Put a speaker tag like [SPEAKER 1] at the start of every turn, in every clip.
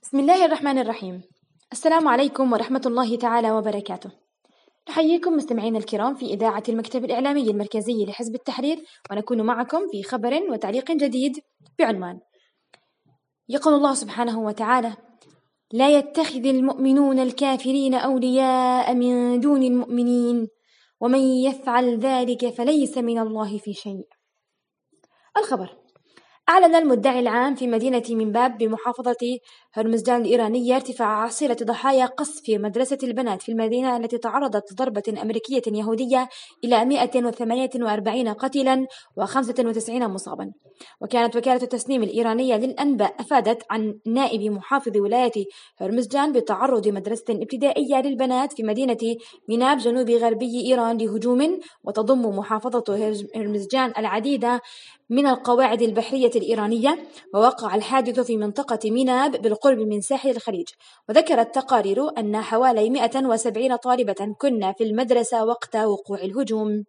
[SPEAKER 1] بسم الله الرحمن الرحيم. السلام عليكم ورحمة الله تعالى وبركاته. نحييكم مستمعينا الكرام في إذاعة المكتب الإعلامي المركزي لحزب التحرير، ونكون معكم في خبر وتعليق جديد بعنوان: يقول الله سبحانه وتعالى: لا يتخذ المؤمنون الكافرين أولياء من دون المؤمنين ومن يفعل ذلك فليس من الله في شيء. الخبر: أعلن المدعي العام في مدينة منباب بمحافظة هرمزجان الإيرانية ارتفاع حصيلة ضحايا قصف مدرسة البنات في المدينة التي تعرضت لضربة أمريكية يهودية إلى 148 قتيلا و95 مصابا. وكانت وكالة التسنيم الإيرانية للأنباء أفادت عن نائب محافظ ولاية هرمزجان بتعرض مدرسة ابتدائية للبنات في مدينة مناب جنوب غربي إيران لهجوم، وتضم محافظة هرمزجان العديد من القواعد البحرية الإيرانية. ووقع الحادث في منطقة مناب بالقرب من ساحل الخليج. وذكرت تقارير أن حوالي 170 طالبة كن في المدرسة وقت وقوع الهجوم.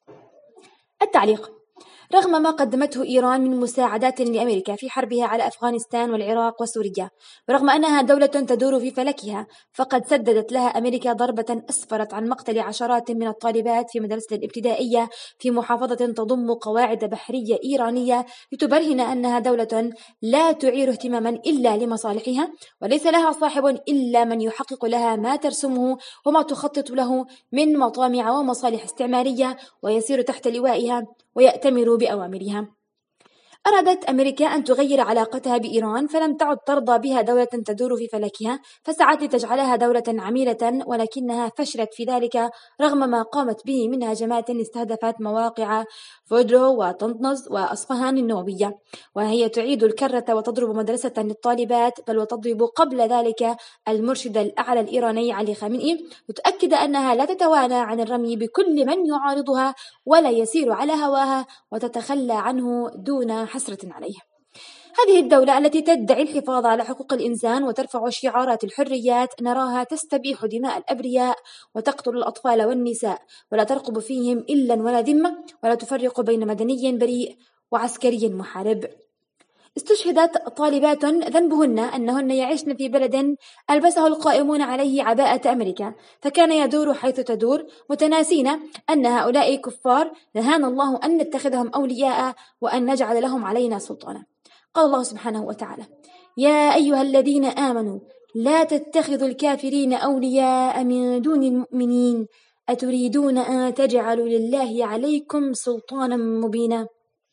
[SPEAKER 1] التعليق: رغم ما قدمته إيران من مساعدات لأمريكا في حربها على أفغانستان والعراق وسوريا، ورغم أنها دولة تدور في فلكها، فقد سددت لها أمريكا ضربة أسفرت عن مقتل عشرات من الطالبات في مدرسة الابتدائية في محافظة تضم قواعد بحرية إيرانية، لتبرهن أنها دولة لا تعير اهتماما إلا لمصالحها، وليس لها صاحب إلا من يحقق لها ما ترسمه وما تخطط له من مطامع ومصالح استعمارية، ويسير تحت لوائها ويأتمر بأوامرها. أرادت أمريكا أن تغير علاقتها بإيران، فلم تعد ترضى بها دولة تدور في فلكها، فسعت لتجعلها دولة عميلة، ولكنها فشلت في ذلك رغم ما قامت به من هجمات استهدفت مواقع فودرو وطنطنز وأصفهان النووية، وهي تعيد الكرة وتضرب مدرسة للطالبات، بل وتضرب قبل ذلك المرشد الأعلى الإيراني علي خامنئي، لتؤكد أنها لا تتوانى عن الرمي بكل من يعارضها ولا يسير على هواها وتتخلى عنه دون حسرة عليه. هذه الدولة التي تدعي الحفاظ على حقوق الإنسان وترفع شعارات الحريات، نراها تستبيح دماء الأبرياء وتقتل الأطفال والنساء، ولا ترقب فيهم إلا ولا ذمة، ولا تفرق بين مدني بريء وعسكري محارب. استشهدت طالبات ذنبهن أنهن يعيشن في بلد ألبسه القائمون عليه عباءة أمريكا، فكان يدور حيث تدور، متناسين أن هؤلاء كفار نهانا الله أن نتخذهم أولياء وأن نجعل لهم علينا سلطانا. قال الله سبحانه وتعالى: يا أيها الذين آمنوا لا تتخذوا الكافرين أولياء من دون المؤمنين أتريدون أن تجعلوا لله عليكم سلطانا مبينا.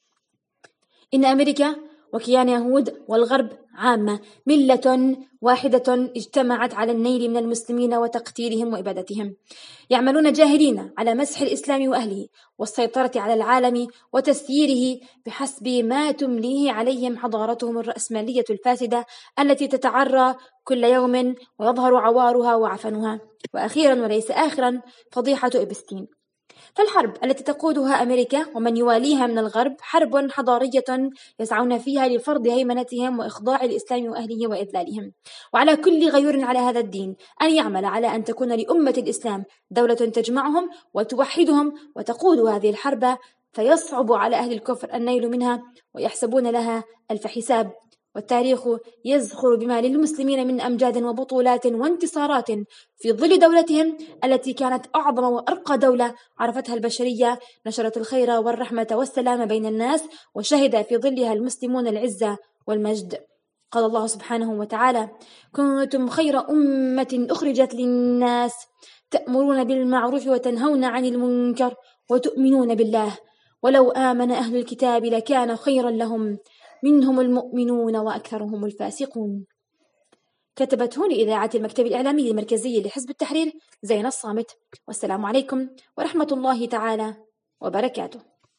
[SPEAKER 1] إن أمريكا وكيان يهود والغرب عامة ملة واحدة اجتمعت على النيل من المسلمين وتقتيلهم وإبادتهم، يعملون جاهدين على مسح الإسلام وأهله والسيطرة على العالم وتسييره بحسب ما تمليه عليهم حضارتهم الرأسمالية الفاسدة التي تتعرى كل يوم ويظهر عوارها وعفنها. وأخيرا وليس آخرا، فضيحة إبستين. فالحرب التي تقودها أمريكا ومن يواليها من الغرب حرب حضارية يسعون فيها لفرض هيمنتهم وإخضاع الإسلام وأهله وإذلالهم، وعلى كل غيور على هذا الدين أن يعمل على أن تكون لأمة الإسلام دولة تجمعهم وتوحدهم وتقود هذه الحرب، فيصعب على أهل الكفر النيل منها ويحسبون لها ألف حساب. والتاريخ يزخر بما للمسلمين من أمجاد وبطولات وانتصارات في ظل دولتهم التي كانت أعظم وأرقى دولة عرفتها البشرية، نشرت الخير والرحمة والسلام بين الناس، وشهد في ظلها المسلمون العزة والمجد. قال الله سبحانه وتعالى: كنتم خير أمة أخرجت للناس تأمرون بالمعروف وتنهون عن المنكر وتؤمنون بالله ولو آمن أهل الكتاب لكان خيرا لهم منهم المؤمنون وأكثرهم الفاسقون. كتبته لإذاعة المكتب الإعلامي المركزي لحزب التحرير زينة الصامت. والسلام عليكم ورحمة الله تعالى وبركاته.